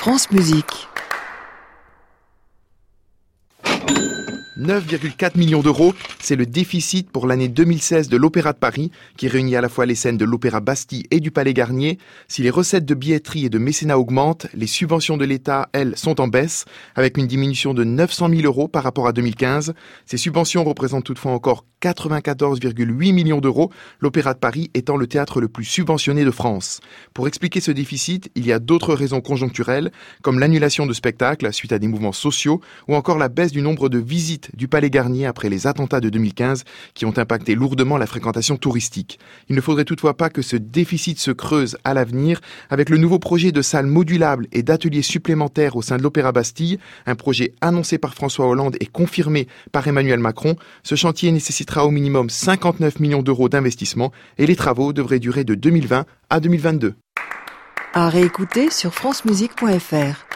France Musique. 9,4 millions d'euros, c'est le déficit pour l'année 2016 de l'Opéra de Paris, qui réunit à la fois les scènes de l'Opéra Bastille et du Palais Garnier. Si les recettes de billetterie et de mécénat augmentent, les subventions de l'État, elles, sont en baisse, avec une diminution de 900 000 euros par rapport à 2015. Ces subventions représentent toutefois encore 94,8 millions d'euros, l'Opéra de Paris étant le théâtre le plus subventionné de France. Pour expliquer ce déficit, il y a d'autres raisons conjoncturelles, comme l'annulation de spectacles suite à des mouvements sociaux, ou encore la baisse du nombre de visites du Palais Garnier après les attentats de 2015 qui ont impacté lourdement la fréquentation touristique. Il ne faudrait toutefois pas que ce déficit se creuse à l'avenir avec le nouveau projet de salles modulables et d'ateliers supplémentaires au sein de l'Opéra Bastille, un projet annoncé par François Hollande et confirmé par Emmanuel Macron. Ce chantier nécessitera au minimum 59 millions d'euros d'investissement et les travaux devraient durer de 2020 à 2022. À réécouter sur francemusique.fr.